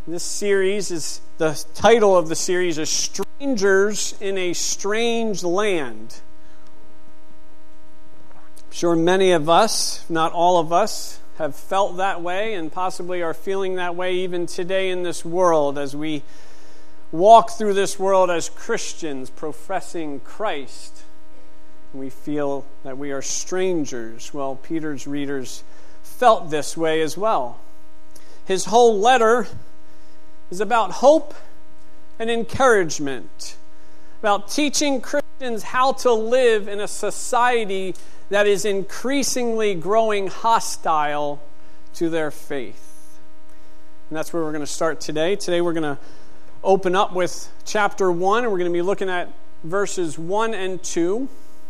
This series is, the title of the series is Strangers in a Strange Land. I'm sure many of us, if not all of us, have felt that way and possibly are feeling that way even today in this world as we walk through this world as Christians professing Christ. We feel that we are strangers. Well, Peter's readers felt this way as well. His whole letter is about hope and encouragement, about teaching Christians how to live in a society that is increasingly growing hostile to their faith. And that's where we're going to start today. Today we're going to open up with chapter 1, and we're going to be looking at verses 1 and 2.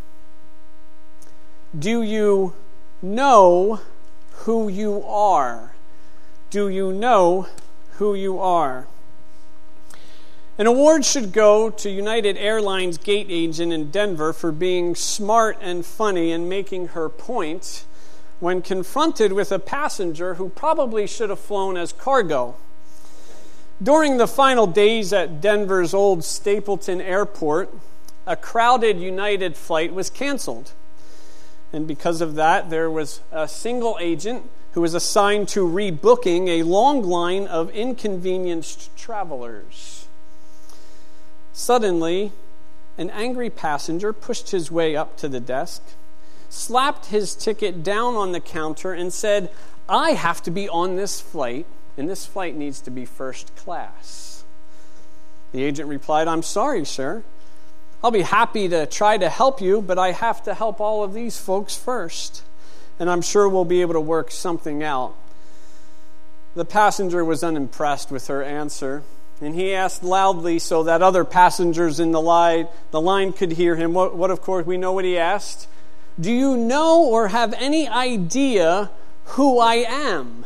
Do you know who you are? Do you know who you are? An award should go to United Airlines gate agent in Denver for being smart and funny and making her point when confronted with a passenger who probably should have flown as cargo. During the final days at Denver's old Stapleton Airport, a crowded United flight was canceled. And because of that, there was a single agent who was assigned to rebooking a long line of inconvenienced travelers. Suddenly, an angry passenger pushed his way up to the desk, slapped his ticket down on the counter, and said, "I have to be on this flight, and this flight needs to be first class." The agent replied, "I'm sorry, sir. I'll be happy to try to help you, but I have to help all of these folks first. And I'm sure we'll be able to work something out." The passenger was unimpressed with her answer, and he asked loudly so that other passengers in the line could hear him. What of course, we know what he asked. "Do you know or have any idea who I am?"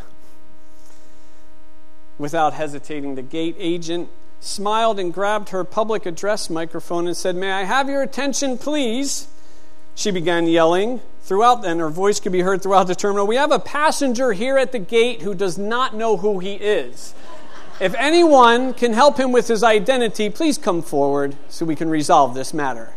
Without hesitating, the gate agent smiled and grabbed her public address microphone and said, "May I have your attention, please?" She began yelling throughout, and her voice could be heard throughout the terminal. "We have a passenger here at the gate who does not know who he is. If anyone can help him with his identity, please come forward so we can resolve this matter."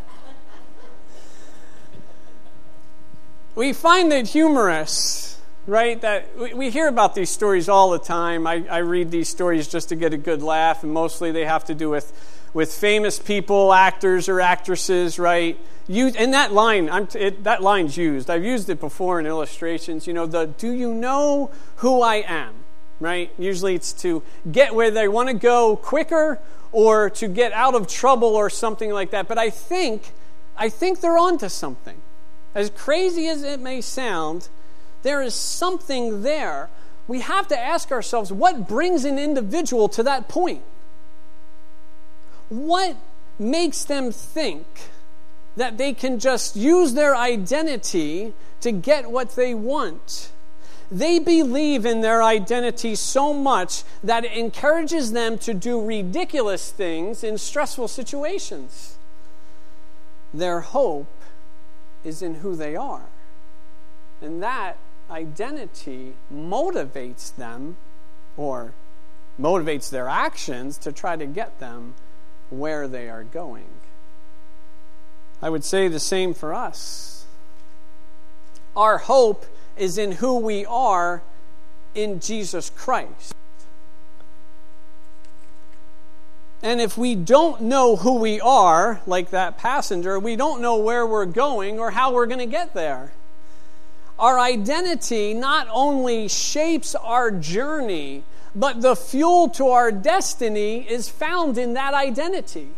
We find it humorous, right? That we hear about these stories all the time. I read these stories just to get a good laugh, and mostly they have to do with famous people, actors or actresses, right? And that that line's used. I've used it before in illustrations. You know, "Do you know who I am?" Right? Usually it's to get where they want to go quicker or to get out of trouble or something like that. But I think they're onto something. As crazy as it may sound, there is something there. We have to ask ourselves, what brings an individual to that point? What makes them think that they can just use their identity to get what they want? They believe in their identity so much that it encourages them to do ridiculous things in stressful situations. Their hope is in who they are. And that identity motivates them, or motivates their actions to try to get them where they are going. I would say the same for us. Our hope is in who we are in Jesus Christ. And if we don't know who we are, like that passenger, we don't know where we're going or how we're going to get there. Our identity not only shapes our journey, but the fuel to our destiny is found in that identity.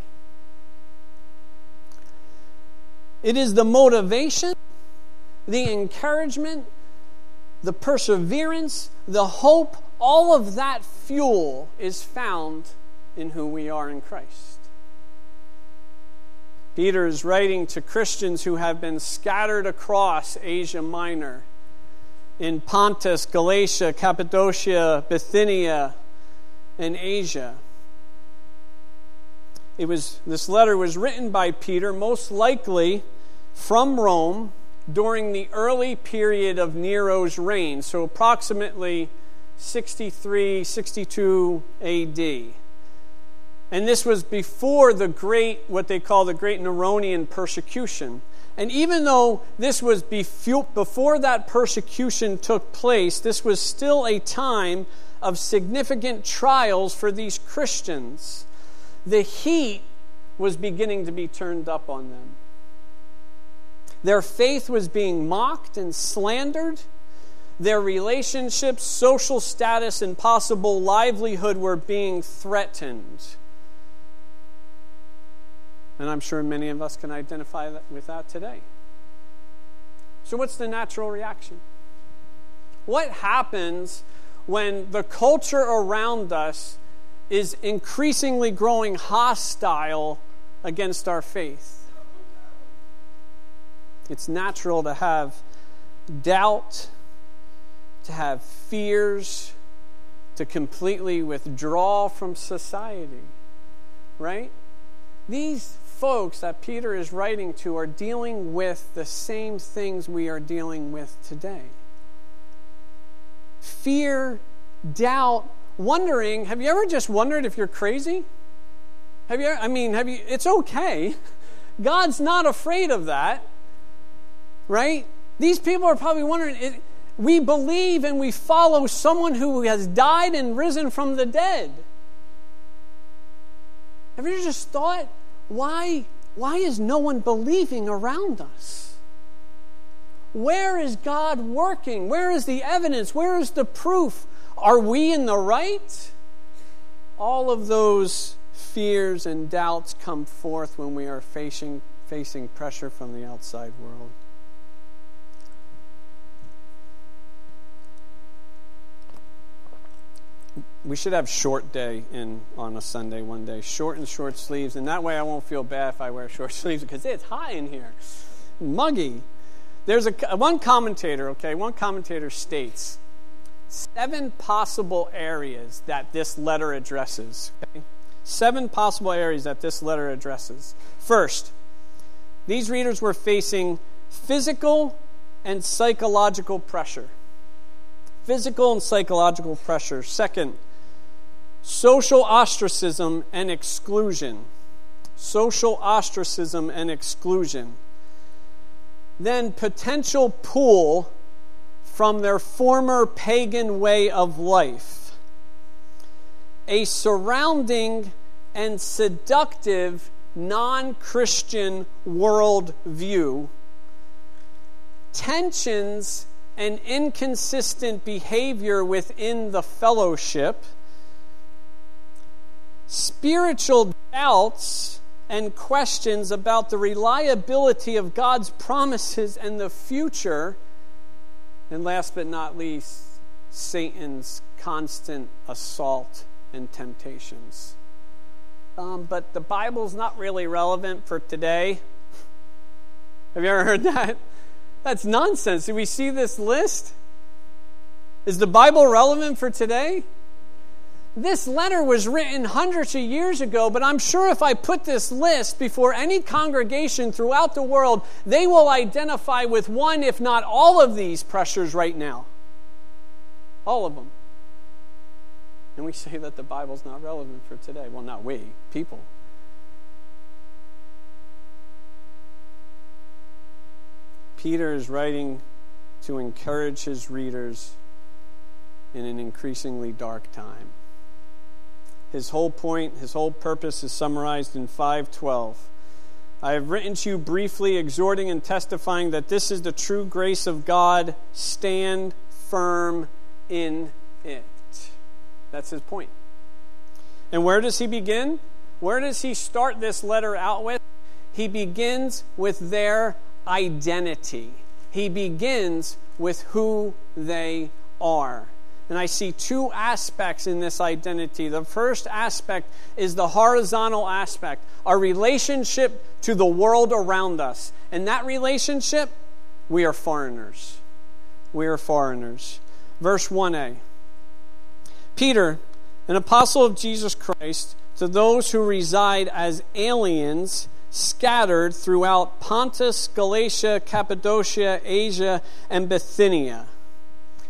It is the motivation, the encouragement, the perseverance, the hope, all of that fuel is found in who we are in Christ. Peter is writing to Christians who have been scattered across Asia Minor, in Pontus, Galatia, Cappadocia, Bithynia, and Asia. This letter was written by Peter, most likely from Rome, during the early period of Nero's reign, so approximately 63, 62 AD. And this was before what they call the Great Neronian persecution. And even though this was before that persecution took place, this was still a time of significant trials for these Christians. The heat was beginning to be turned up on them. Their faith was being mocked and slandered. Their relationships, social status, and possible livelihood were being threatened. And I'm sure many of us can identify with that today. So what's the natural reaction? What happens when the culture around us is increasingly growing hostile against our faith? It's natural to have doubt, to have fears, to completely withdraw from society, right? These folks that Peter is writing to are dealing with the same things we are dealing with today. Fear, doubt, wondering. Have you ever just wondered if you're crazy? It's okay. God's not afraid of that, right? These people are probably wondering, we believe and we follow someone who has died and risen from the dead. Have you just thought, why is no one believing around us? Where is God working? Where is the evidence? Where is the proof? Are we in the right? All of those fears and doubts come forth when we are facing pressure from the outside world. We should have short day on a Sunday one day. Short and short sleeves. And that way I won't feel bad if I wear short sleeves because it's hot in here. Muggy. There's one commentator states 7 possible areas that this letter addresses. Okay? 7 possible areas that this letter addresses. First, these readers were facing physical and psychological pressure. Physical and psychological pressure. Second, social ostracism and exclusion. Social ostracism and exclusion. Then potential pull from their former pagan way of life. A surrounding and seductive non-Christian world view. Tensions and inconsistent behavior within the fellowship. Spiritual doubts and questions about the reliability of God's promises and the future. And last but not least, Satan's constant assault and temptations. But the Bible's not really relevant for today. Have you ever heard that? That's nonsense. Do we see this list? Is the Bible relevant for today? This letter was written hundreds of years ago, but I'm sure if I put this list before any congregation throughout the world, they will identify with one, if not all of these pressures right now. All of them. And we say that the Bible's not relevant for today. Well, not we, people. Peter is writing to encourage his readers in an increasingly dark time. His whole point, his whole purpose is summarized in 5:12. I have written to you briefly, exhorting and testifying that this is the true grace of God. Stand firm in it. That's his point. And where does he begin? Where does he start this letter out with? He begins with their identity. He begins with who they are. And I see 2 aspects in this identity. The first aspect is the horizontal aspect, our relationship to the world around us. And that relationship, we are foreigners. We are foreigners. Verse 1a. Peter, an apostle of Jesus Christ, to those who reside as aliens scattered throughout Pontus, Galatia, Cappadocia, Asia, and Bithynia.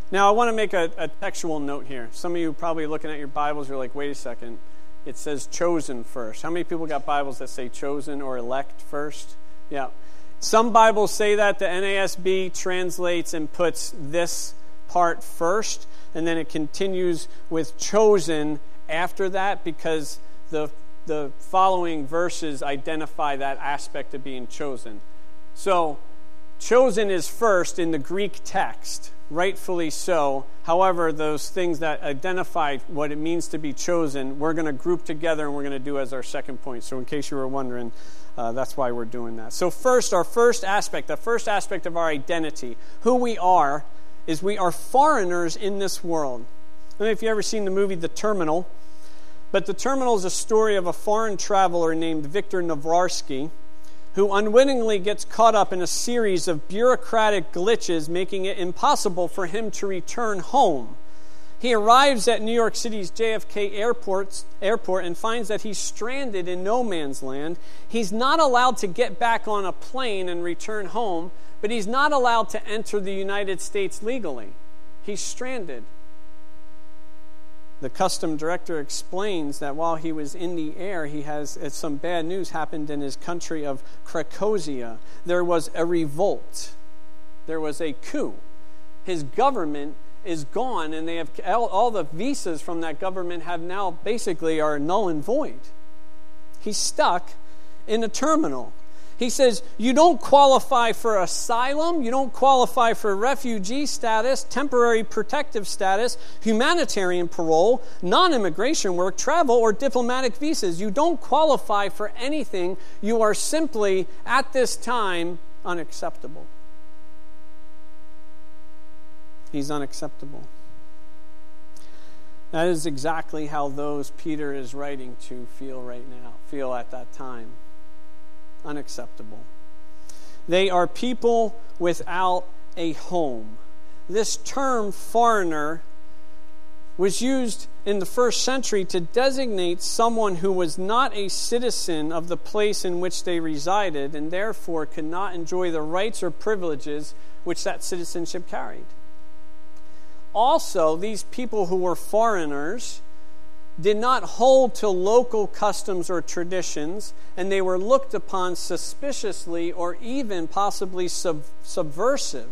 Now, I want to make a textual note here. Some of you probably looking at your Bibles, you're like, wait a second. It says chosen first. How many people got Bibles that say chosen or elect first? Yeah. Some Bibles say that. The NASB translates and puts this part first, and then it continues with chosen after that, because the following verses identify that aspect of being chosen. So, chosen is first in the Greek text, rightfully so. However, those things that identify what it means to be chosen, we're going to group together and we're going to do as our second point. So in case you were wondering, that's why we're doing that. So first, the first aspect of our identity, who we are, is we are foreigners in this world. I don't know if you've ever seen the movie The Terminal, but The Terminal is a story of a foreign traveler named Viktor Navrarski, who unwittingly gets caught up in a series of bureaucratic glitches, making it impossible for him to return home. He arrives at New York City's JFK airport and finds that he's stranded in no man's land. He's not allowed to get back on a plane and return home, but he's not allowed to enter the United States legally. He's stranded. The custom director explains that while he was in the air, he has some bad news happened in his country of Krakosia. There was a revolt. There was a coup. His government is gone, and they have all the visas from that government have now basically are null and void. He's stuck in a terminal. He says, you don't qualify for asylum, you don't qualify for refugee status, temporary protective status, humanitarian parole, non-immigration work, travel, or diplomatic visas. You don't qualify for anything. You are simply, at this time, unacceptable. He's unacceptable. That is exactly how those Peter is writing to feel at that time. Unacceptable. They are people without a home. This term foreigner was used in the first century to designate someone who was not a citizen of the place in which they resided and therefore could not enjoy the rights or privileges which that citizenship carried. Also, these people who were foreigners did not hold to local customs or traditions, and they were looked upon suspiciously or even possibly subversive.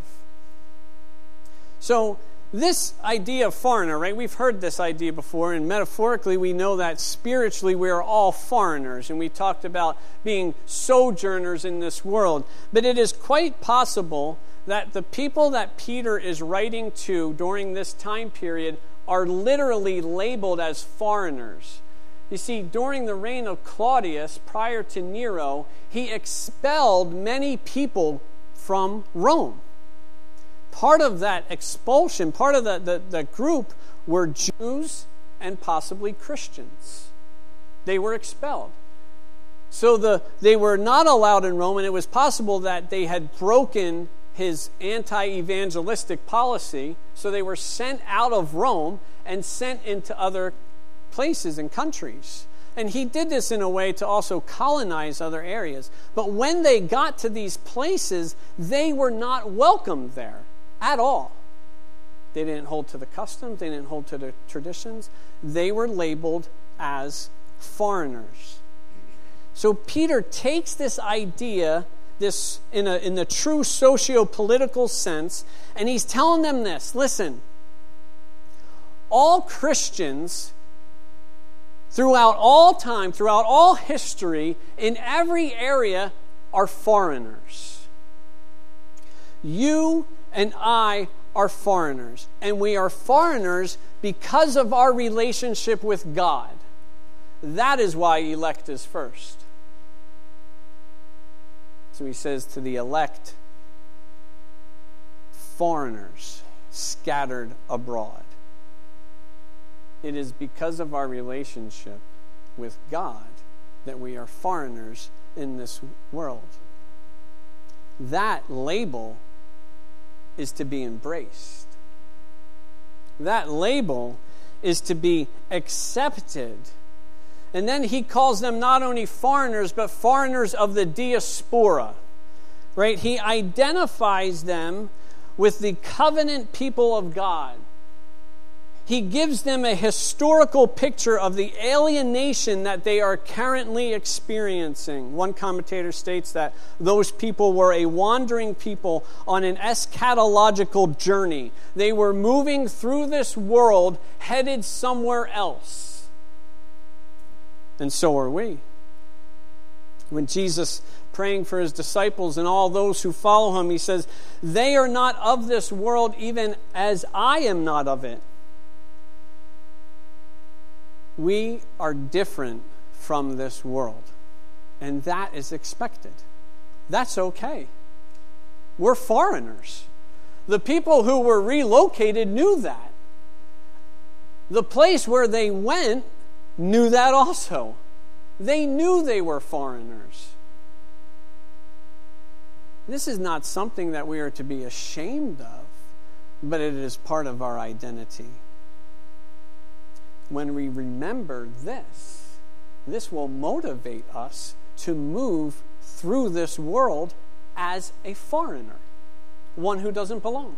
So, this idea of foreigner, right? We've heard this idea before, and metaphorically we know that spiritually we are all foreigners, and we talked about being sojourners in this world. But it is quite possible that the people that Peter is writing to during this time period are literally labeled as foreigners. You see, during the reign of Claudius, prior to Nero, he expelled many people from Rome. Part of that expulsion, part of the group were Jews and possibly Christians. They were expelled. So they were not allowed in Rome, and it was possible that they had broken his anti-evangelistic policy, so they were sent out of Rome and sent into other places and countries. And he did this in a way to also colonize other areas. But when they got to these places, they were not welcomed there at all. They didn't hold to the customs, they didn't hold to the traditions. They were labeled as foreigners. So Peter takes this idea, this in the true socio-political sense, and he's telling them this. Listen, all Christians throughout all time, throughout all history, in every area, are foreigners. You and I are foreigners, and we are foreigners because of our relationship with God. That is why elect is first. So he says to the elect, foreigners scattered abroad. It is because of our relationship with God that we are foreigners in this world. That label is to be embraced. That label is to be accepted. And then he calls them not only foreigners, but foreigners of the diaspora. Right? He identifies them with the covenant people of God. He gives them a historical picture of the alienation that they are currently experiencing. One commentator states that those people were a wandering people on an eschatological journey. They were moving through this world, headed somewhere else. And so are we. When Jesus, praying for his disciples and all those who follow him, he says, "They are not of this world, even as I am not of it." We are different from this world, and that is expected. That's okay. We're foreigners. The people who were relocated knew that. The place where they went knew that also. They knew they were foreigners. This is not something that we are to be ashamed of, but it is part of our identity. When we remember this will motivate us to move through this world as a foreigner, one who doesn't belong.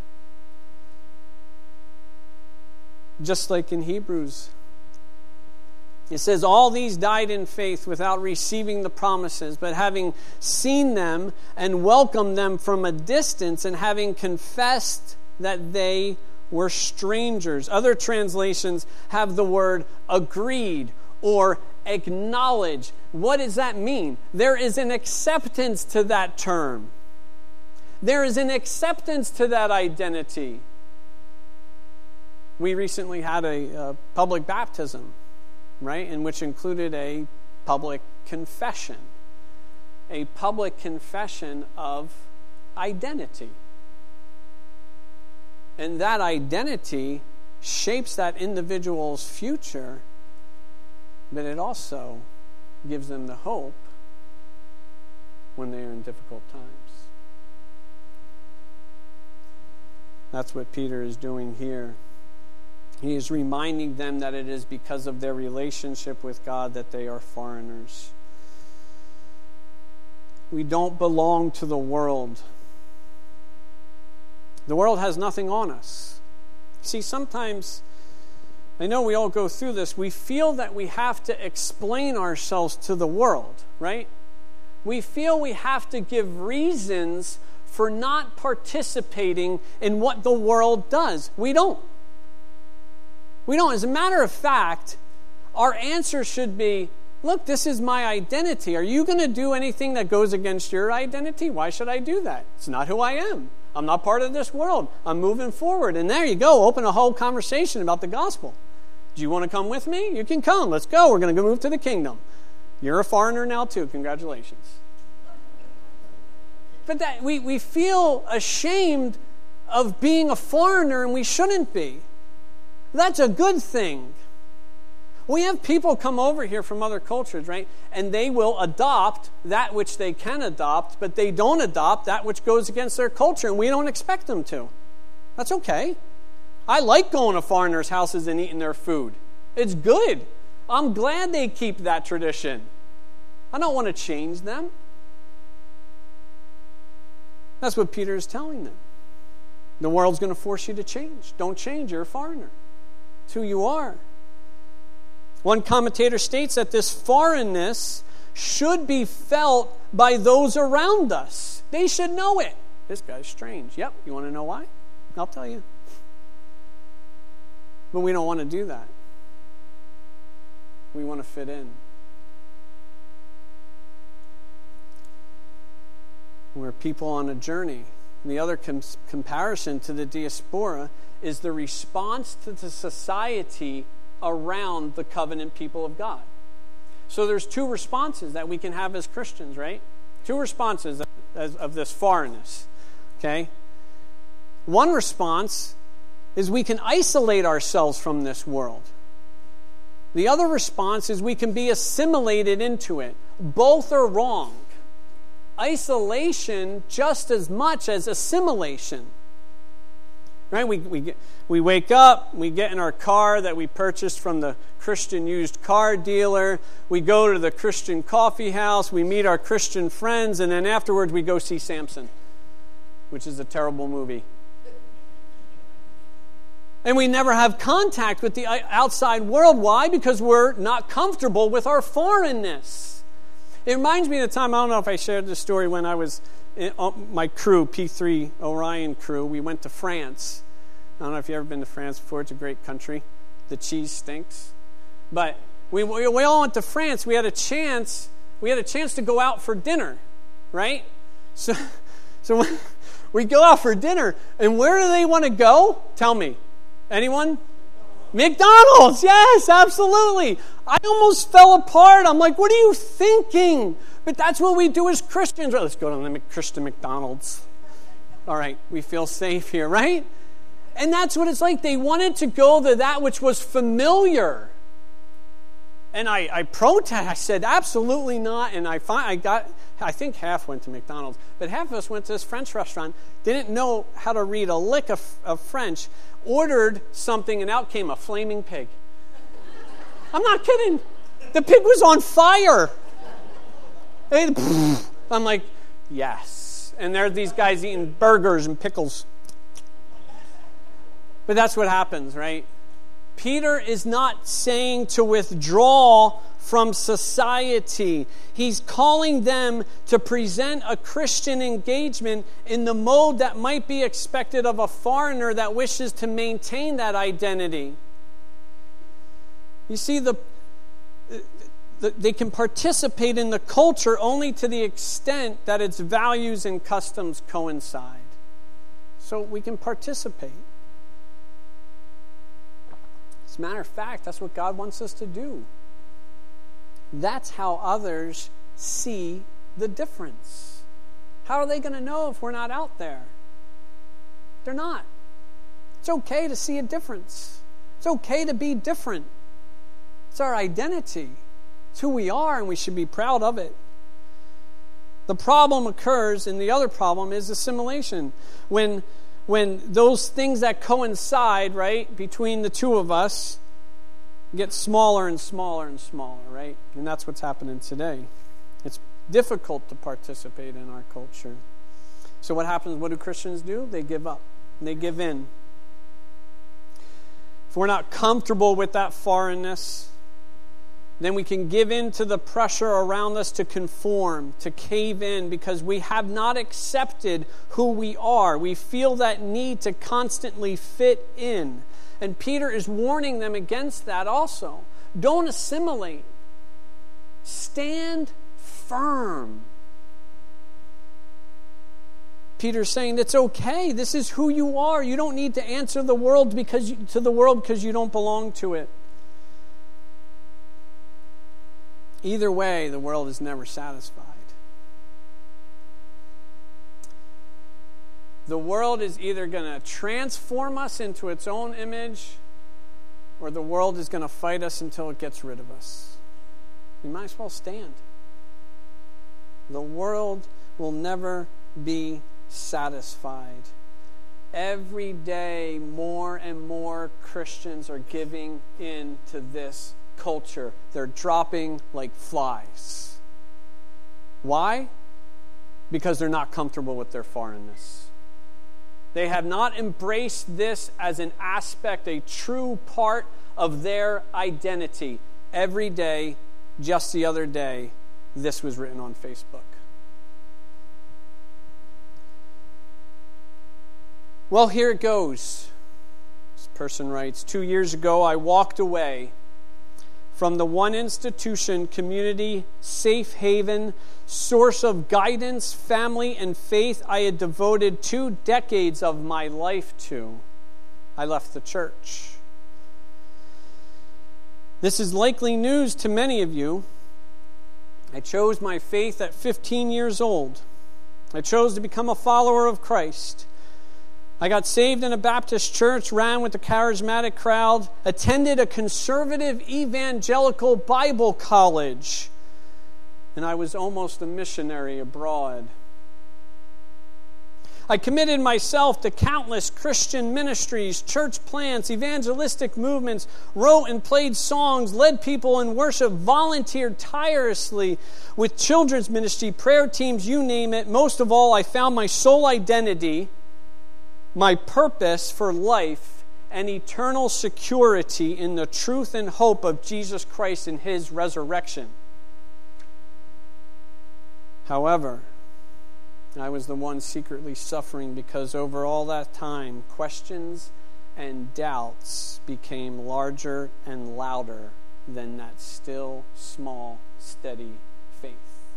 Just like in Hebrews, it says, "All these died in faith without receiving the promises, but having seen them and welcomed them from a distance, and having confessed that they were strangers." Other translations have the word agreed or acknowledge. What does that mean? There is an acceptance to that term. There is an acceptance to that identity. We recently had a public baptism, right, in which included a public confession. A public confession of identity. And that identity shapes that individual's future, but it also gives them the hope when they are in difficult times. That's what Peter is doing here. He is reminding them that it is because of their relationship with God that they are foreigners. We don't belong to the world. The world has nothing on us. See, sometimes, I know we all go through this, we feel that we have to explain ourselves to the world, right? We feel we have to give reasons for not participating in what the world does. We don't. We don't. As a matter of fact, our answer should be, look, this is my identity. Are you going to do anything that goes against your identity? Why should I do that? It's not who I am. I'm not part of this world. I'm moving forward. And there you go. Open a whole conversation about the gospel. Do you want to come with me? You can come. Let's go. We're going to go move to the kingdom. You're a foreigner now too. Congratulations. But that we feel ashamed of being a foreigner, and we shouldn't be. That's a good thing. We have people come over here from other cultures, right? And they will adopt that which they can adopt, but they don't adopt that which goes against their culture, and we don't expect them to. That's okay. I like going to foreigners' houses and eating their food. It's good. I'm glad they keep that tradition. I don't want to change them. That's what Peter is telling them. The world's going to force you to change. Don't change. You're a foreigner. It's who you are. One commentator states that this foreignness should be felt by those around us. They should know it. This guy's strange. Yep, you want to know why? I'll tell you. But we don't want to do that. We want to fit in. We're people on a journey. And the other comparison to the diaspora is the response to the society around the covenant people of God. So there's two responses that we can have as Christians, right? Two responses of this foreignness. Okay? One response is we can isolate ourselves from this world. The other response is we can be assimilated into it. Both are wrong. Isolation just as much as assimilation. Right? We wake up, we get in our car that we purchased from the Christian used car dealer, we go to the Christian coffee house, we meet our Christian friends, and then afterwards we go see Samson. which is a terrible movie. And we never have contact with the outside world. Why? Because we're not comfortable with our foreignness. It reminds me of the time, I don't know if I shared this story when I was in my crew, P3 Orion crew. We went to France. I don't know if you've ever been to France before. It's a great country. The cheese stinks. But we all went to France. We had a chance to go out for dinner, right? So we go out for dinner. And where do they want to go? Tell me. Anyone? McDonald's, yes, absolutely. I almost fell apart. I'm like, what are you thinking? But that's what we do as Christians. Right, let's go to the Christian McDonald's. All right, we feel safe here, right? And that's what it's like. They wanted to go to that which was familiar. And I protest. I said, absolutely not. And I think half went to McDonald's. But half of us went to this French restaurant, didn't know how to read a lick of French, ordered something, and out came a flaming pig. I'm not kidding. The pig was on fire. I'm like, yes. And there are these guys eating burgers and pickles. But that's what happens, right? Peter is not saying to withdraw from society. He's calling them to present a Christian engagement in the mode that might be expected of a foreigner that wishes to maintain that identity. You see, they can participate in the culture only to the extent that its values and customs coincide. So we can participate. As a matter of fact, that's what God wants us to do. That's how others see the difference. How are they going to know if we're not out there? They're not. It's okay to see a difference. It's okay to be different. It's our identity. It's who we are, and we should be proud of it. The problem occurs, and the other problem is assimilation. When those things that coincide, right, between the two of us get smaller and smaller and smaller, right? And that's what's happening today. It's difficult to participate in our culture. So what happens? What do Christians do? They give up. They give in. If we're not comfortable with that foreignness, then we can give in to the pressure around us to conform, to cave in, because we have not accepted who we are. We feel that need to constantly fit in. And Peter is warning them against that also. Don't assimilate. Stand firm. Peter's saying it's okay. This is who you are. You don't need to answer the world because you don't belong to it. Either way, the world is never satisfied. The world is either going to transform us into its own image, or the world is going to fight us until it gets rid of us. We might as well stand. The world will never be satisfied. Every day, more and more Christians are giving in to this culture. They're dropping like flies. Why? Because they're not comfortable with their foreignness. They have not embraced this as an aspect, a true part of their identity. Every day, just the other day, this was written on Facebook. Well, here it goes. This person writes, 2 years ago, I walked away from the one institution, community, safe haven, source of guidance, family, and faith I had devoted 2 decades of my life to. I left the church. This is likely news to many of you. I chose my faith at 15 years old. I chose to become a follower of Christ. I got saved in a Baptist church, ran with the charismatic crowd, attended a conservative evangelical Bible college, and I was almost a missionary abroad. I committed myself to countless Christian ministries, church plants, evangelistic movements, wrote and played songs, led people in worship, volunteered tirelessly with children's ministry, prayer teams, you name it. Most of all, I found my sole identity, my purpose for life, and eternal security in the truth and hope of Jesus Christ and His resurrection. However, I was the one secretly suffering because over all that time, questions and doubts became larger and louder than that still, small, steady faith.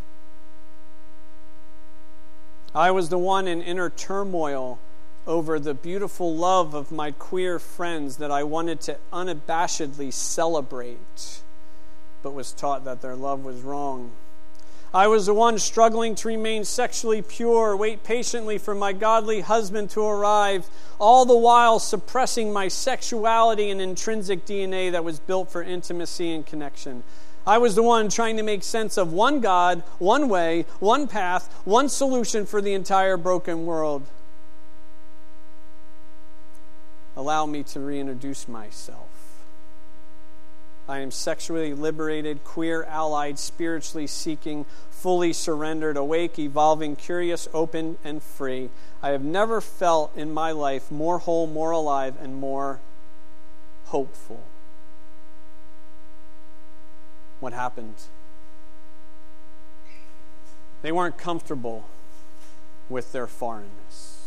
I was the one in inner turmoil over the beautiful love of my queer friends that I wanted to unabashedly celebrate, but was taught that their love was wrong. I was the one struggling to remain sexually pure, wait patiently for my godly husband to arrive, all the while suppressing my sexuality and intrinsic DNA that was built for intimacy and connection. I was the one trying to make sense of one God, one way, one path, one solution for the entire broken world. Allow me to reintroduce myself. I am sexually liberated, queer, allied, spiritually seeking, fully surrendered, awake, evolving, curious, open, and free. I have never felt in my life more whole, more alive, and more hopeful. What happened? They weren't comfortable with their foreignness.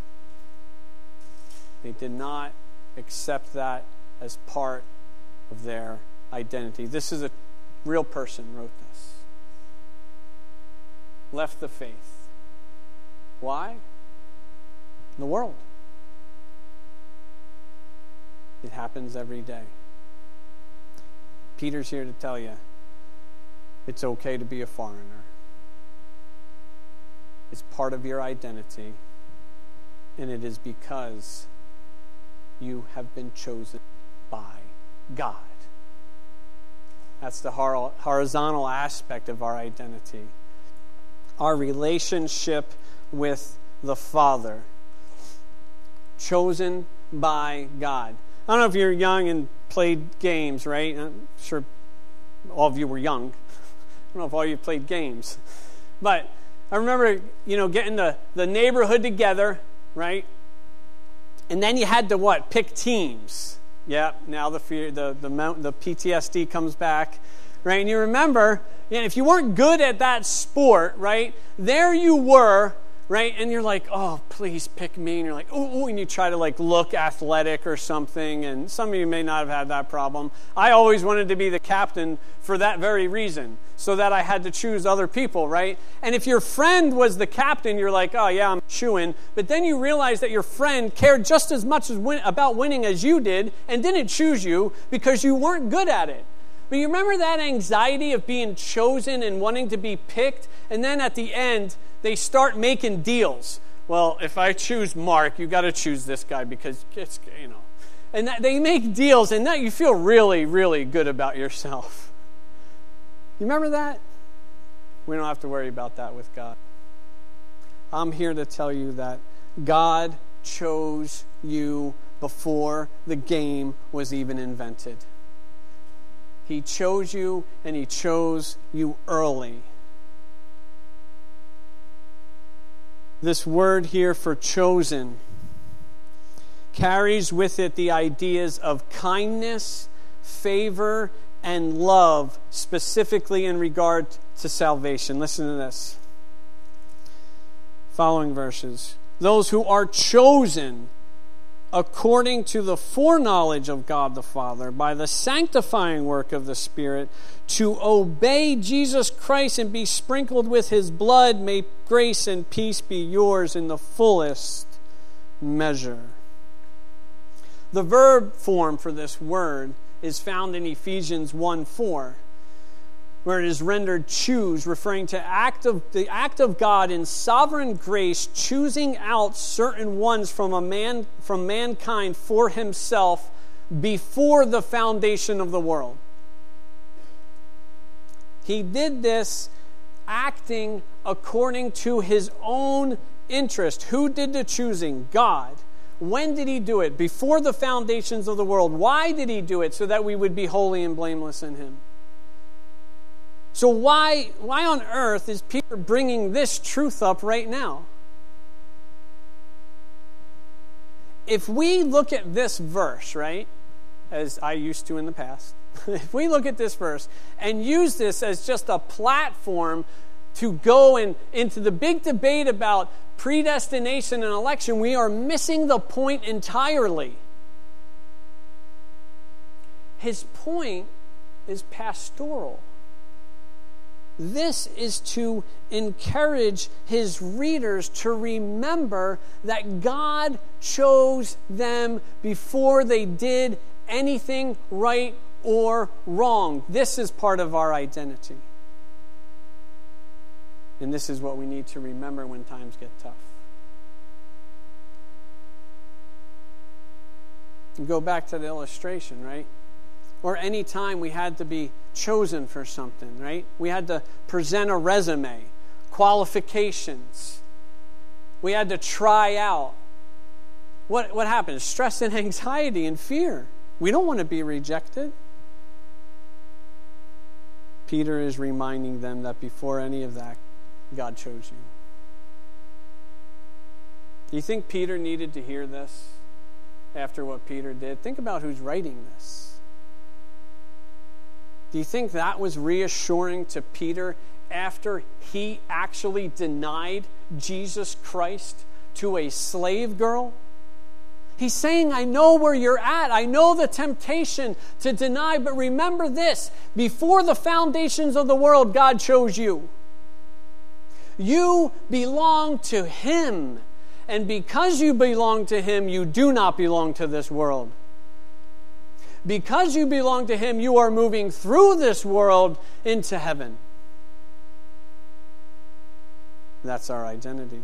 They did not accept that as part of their identity. This is a real person wrote this. Left the faith. Why? The world. It happens every day. Peter's here to tell you it's okay to be a foreigner. It's part of your identity, and it is because you have been chosen by God. That's the horizontal aspect of our identity. Our relationship with the Father. Chosen by God. I don't know if you're young and played games, right? I'm sure all of you were young. I don't know if all of you played games. But I remember, getting the neighborhood together, right? And then you had to what? Pick teams. Yeah, now the PTSD comes back, right? And you remember, if you weren't good at that sport, right, there you were, right? And you're like, oh, please pick me. And you're like, oh, and you try to look athletic or something. And some of you may not have had that problem. I always wanted to be the captain for that very reason, so that I had to choose other people, right? And if your friend was the captain, you're like, oh yeah, I'm chewing. But then you realize that your friend cared just as much about winning as you did and didn't choose you because you weren't good at it. But you remember that anxiety of being chosen and wanting to be picked? And then at the end, they start making deals. Well, if I choose Mark, you got to choose this guy because it's, And they make deals, and that you feel really, really good about yourself. You remember that? We don't have to worry about that with God. I'm here to tell you that God chose you before the game was even invented. He chose you, and He chose you early. This word here for chosen carries with it the ideas of kindness, favor, and love, specifically in regard to salvation. Listen to this. Following verses. Those who are chosen according to the foreknowledge of God the Father by the sanctifying work of the Spirit to obey Jesus Christ and be sprinkled with His blood, may grace and peace be yours in the fullest measure. The verb form for this word is found in Ephesians 1:4, where it is rendered choose, referring to the act of God in sovereign grace, choosing out certain ones from mankind for Himself before the foundation of the world. He did this acting according to His own interest. Who did the choosing? God. When did he do it? Before the foundations of the world. Why did he do it? So that we would be holy and blameless in him. So why on earth is Peter bringing this truth up right now? If we look at this verse, right, as I used to in the past, if we look at this verse and use this as just a platform to go into the big debate about predestination and election, we are missing the point entirely. His point is pastoral. This is to encourage his readers to remember that God chose them before they did anything right or wrong. This is part of our identity. And this is what we need to remember when times get tough. Go back to the illustration, right? Or any time we had to be chosen for something, right? We had to present a resume, qualifications. We had to try out. What happens? Stress and anxiety and fear. We don't want to be rejected. Peter is reminding them that before any of that, God chose you. Do you think Peter needed to hear this after what Peter did? Think about who's writing this. Do you think that was reassuring to Peter after he actually denied Jesus Christ to a slave girl? He's saying, I know where you're at. I know the temptation to deny, but remember this. Before the foundations of the world, God chose you. You belong to him. And because you belong to him, you do not belong to this world. Because you belong to him, you are moving through this world into heaven. That's our identity.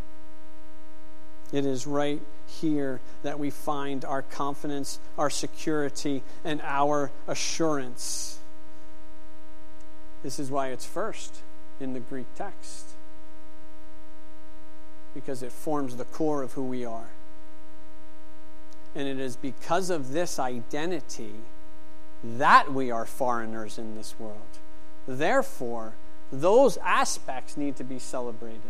It is right here that we find our confidence, our security, and our assurance. This is why it's first in the Greek text. Because it forms the core of who we are. And it is because of this identity that we are foreigners in this world. Therefore, those aspects need to be celebrated.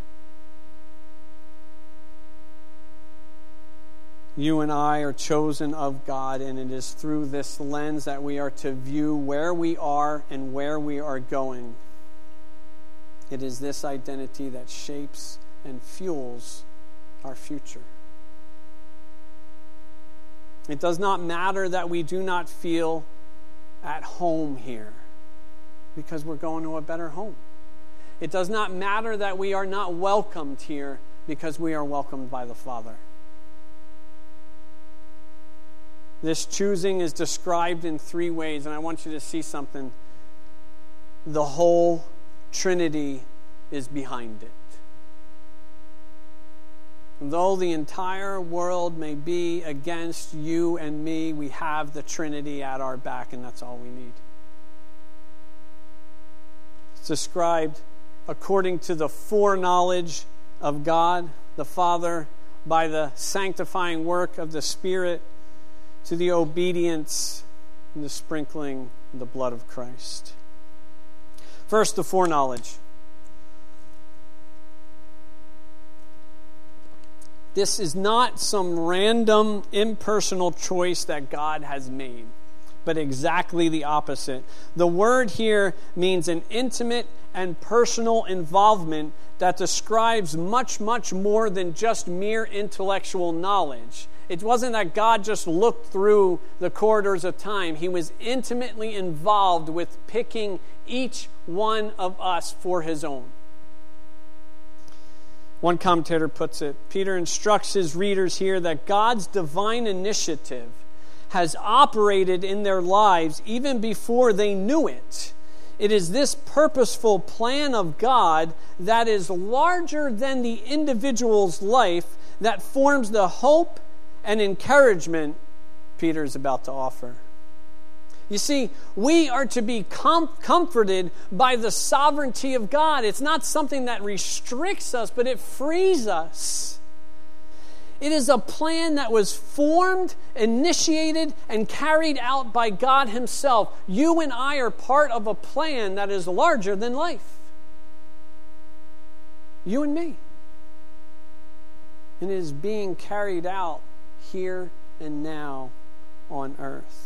You and I are chosen of God, and it is through this lens that we are to view where we are and where we are going. It is this identity that shapes and fuels our future. It does not matter that we do not feel at home here, because we're going to a better home. It does not matter that we are not welcomed here, because we are welcomed by the Father. This choosing is described in three ways, and I want you to see something. The whole Trinity is behind it. Though the entire world may be against you and me, we have the Trinity at our back, and that's all we need. It's described according to the foreknowledge of God, the Father, by the sanctifying work of the Spirit, to the obedience and the sprinkling of the blood of Christ. First, the foreknowledge. This is not some random, impersonal choice that God has made, but exactly the opposite. The word here means an intimate and personal involvement that describes much, much more than just mere intellectual knowledge. It wasn't that God just looked through the corridors of time. He was intimately involved with picking each one of us for his own. One commentator puts it, Peter instructs his readers here that God's divine initiative has operated in their lives even before they knew it. It is this purposeful plan of God that is larger than the individual's life that forms the hope and encouragement Peter is about to offer. You see, we are to be comforted by the sovereignty of God. It's not something that restricts us, but it frees us. It is a plan that was formed, initiated, and carried out by God Himself. You and I are part of a plan that is larger than life. You and me. And it is being carried out here and now on earth.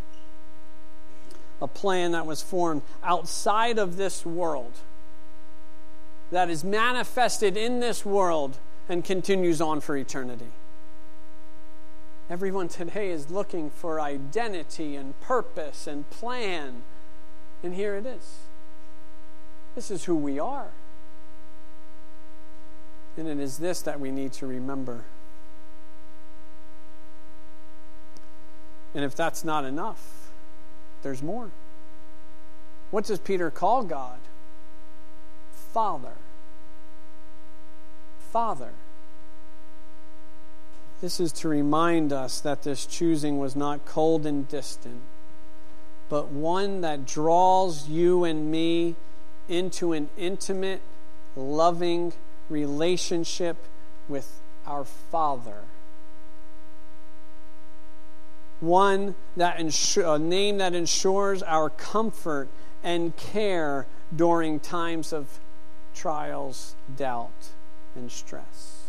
A plan that was formed outside of this world, that is manifested in this world and continues on for eternity. Everyone today is looking for identity and purpose and plan. And here it is. This is who we are. And it is this that we need to remember. And if that's not enough, there's more. What does Peter call God? Father. Father. This is to remind us that this choosing was not cold and distant, but one that draws you and me into an intimate, loving relationship with our Father. One that a name that ensures our comfort and care during times of trials, doubt, and stress.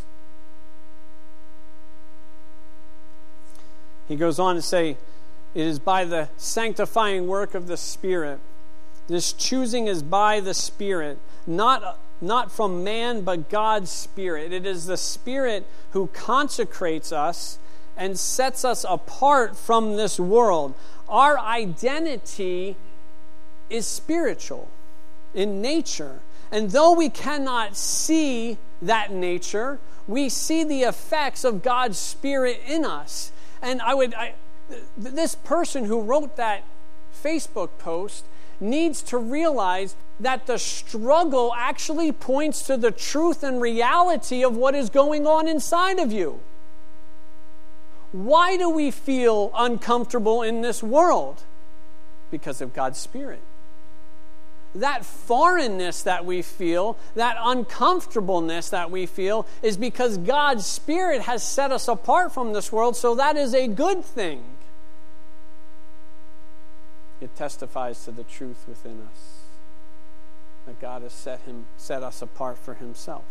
He goes on to say, it is by the sanctifying work of the Spirit. This choosing is by the Spirit, not from man, but God's Spirit. It is the Spirit who consecrates us and sets us apart from this world. Our identity is spiritual in nature. And though we cannot see that nature, we see the effects of God's Spirit in us. And this person who wrote that Facebook post needs to realize that the struggle actually points to the truth and reality of what is going on inside of you. Why do we feel uncomfortable in this world? Because of God's Spirit. That foreignness that we feel, that uncomfortableness that we feel, is because God's Spirit has set us apart from this world, so that is a good thing. It testifies to the truth within us, that God has set us apart for Himself.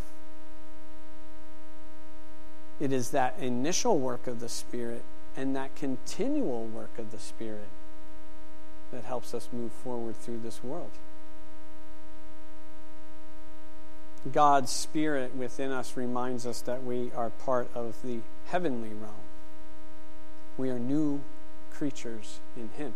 It is that initial work of the Spirit and that continual work of the Spirit that helps us move forward through this world. God's Spirit within us reminds us that we are part of the heavenly realm. We are new creatures in Him.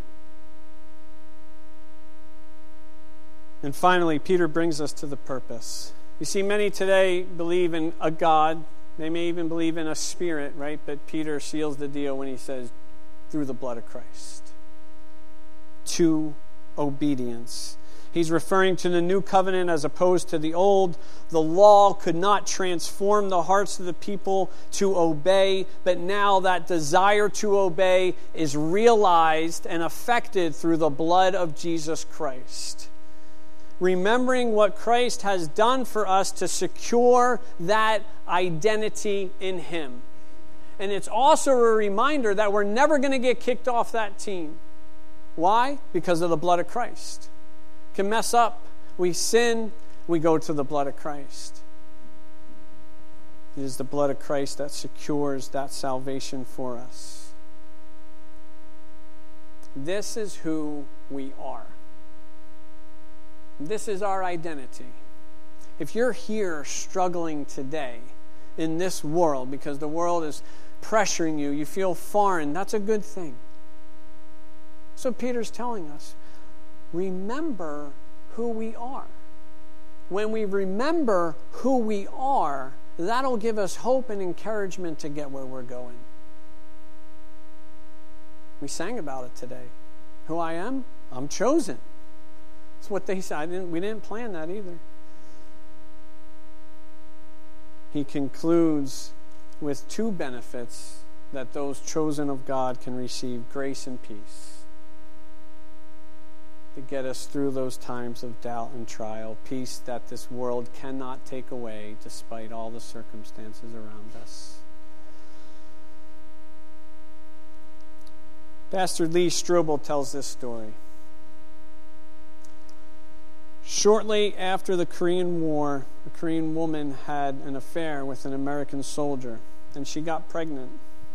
And finally, Peter brings us to the purpose. You see, many today believe in a God. They may even believe in a spirit, right? But Peter seals the deal when he says, through the blood of Christ. To obedience. He's referring to the new covenant as opposed to the old. The law could not transform the hearts of the people to obey, but now that desire to obey is realized and affected through the blood of Jesus Christ. Remembering what Christ has done for us to secure that identity in Him. And it's also a reminder that we're never going to get kicked off that team. Why? Because of the blood of Christ. Can mess up, we sin, we go to the blood of Christ. It is the blood of Christ that secures that salvation for us. This is who we are. This is our identity. If you're here struggling today in this world because the world is pressuring you, you feel foreign, that's a good thing. So Peter's telling us, remember who we are. When we remember who we are, that'll give us hope and encouragement to get where we're going. We sang about it today. Who I am? I'm chosen. That's what they said. We didn't plan that either. He concludes with two benefits that those chosen of God can receive: grace and peace. to get us through those times of doubt and trial. Peace that this world cannot take away despite all the circumstances around us. Pastor Lee Strobel tells this story. Shortly after the Korean War, a Korean woman had an affair with an American soldier, and she got pregnant.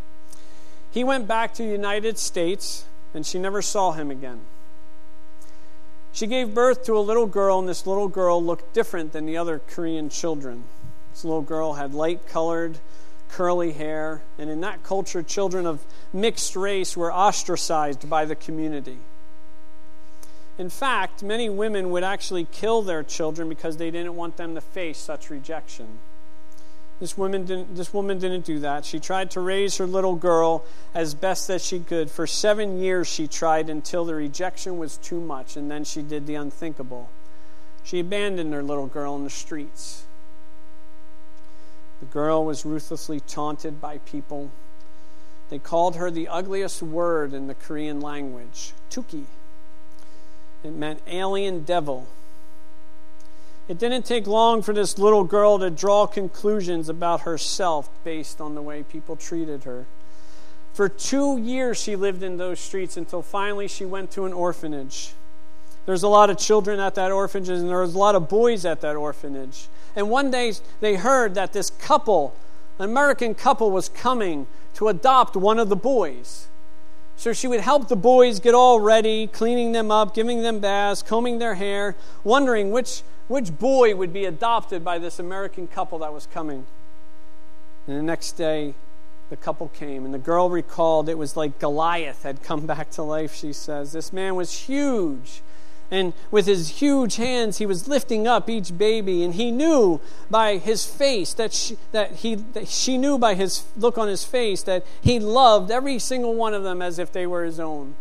He went back to the United States, and she never saw him again. She gave birth to a little girl, and this little girl looked different than the other Korean children. This little girl had light-colored, curly hair, and in that culture, children of mixed race were ostracized by the community. In fact, many women would actually kill their children because they didn't want them to face such rejection. This woman didn't do that. She tried to raise her little girl as best as she could. For 7 years she tried until the rejection was too much, and then she did the unthinkable. She abandoned her little girl in the streets. The girl was ruthlessly taunted by people. They called her the ugliest word in the Korean language, Tuki. It meant alien devil. It didn't take long for this little girl to draw conclusions about herself based on the way people treated her. For 2 years she lived in those streets until finally she went to an orphanage. There's a lot of children at that orphanage, and there was a lot of boys at that orphanage. And one day they heard that this couple, an American couple, was coming to adopt one of the boys. So she would help the boys get all ready, cleaning them up, giving them baths, combing their hair, wondering which boy would be adopted by this American couple that was coming. And the next day, the couple came, and the girl recalled it was like Goliath had come back to life, she says. This man was huge, and with his huge hands, he was lifting up each baby, and he knew by his face she knew by his look on his face that he loved every single one of them as if they were his own.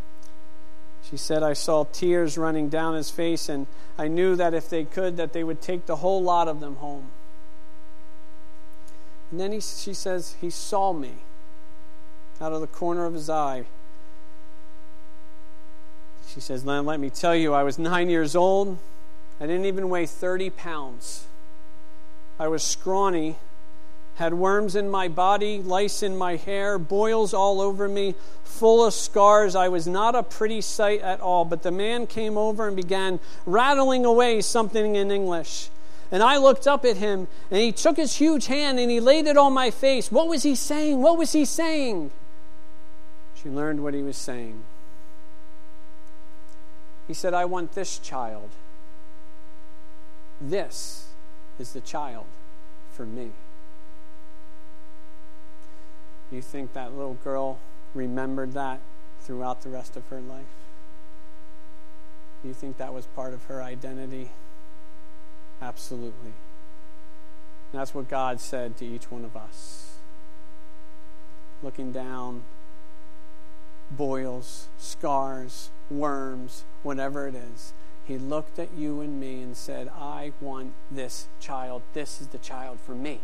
She said, I saw tears running down his face, and I knew that if they could, that they would take the whole lot of them home. And then she says, he saw me out of the corner of his eye. She says, let me tell you, I was 9 years old. I didn't even weigh 30 pounds. I was scrawny, had worms in my body, lice in my hair, boils all over me, full of scars. I was not a pretty sight at all. But the man came over and began rattling away something in English. And I looked up at him, and he took his huge hand and he laid it on my face. What was he saying? What was he saying? She learned what he was saying. He said, I want this child. This is the child for me. Do you think that little girl remembered that throughout the rest of her life? Do you think that was part of her identity? Absolutely. And that's what God said to each one of us. Looking down, boils, scars, worms, whatever it is, He looked at you and me and said, I want this child. This is the child for me.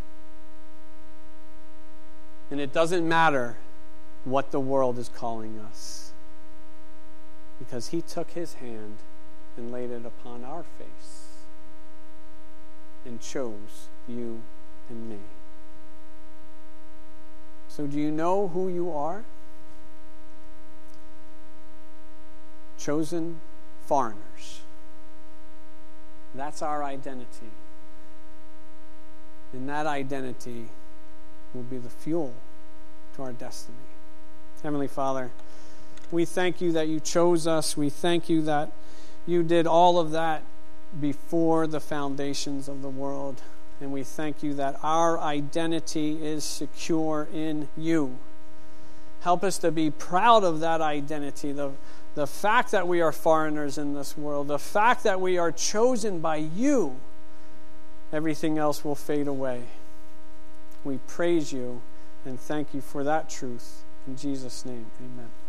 And it doesn't matter what the world is calling us, because He took His hand and laid it upon our face and chose you and me. So do you know who you are? Chosen foreigners. That's our identity. And that identity will be the fuel to our destiny. Heavenly Father, we thank You that You chose us. We thank You that You did all of that before the foundations of the world. And we thank You that our identity is secure in You. Help us to be proud of that identity, the fact that we are foreigners in this world, the fact that we are chosen by You. Everything else will fade away. We praise You and thank You for that truth. In Jesus' name, amen.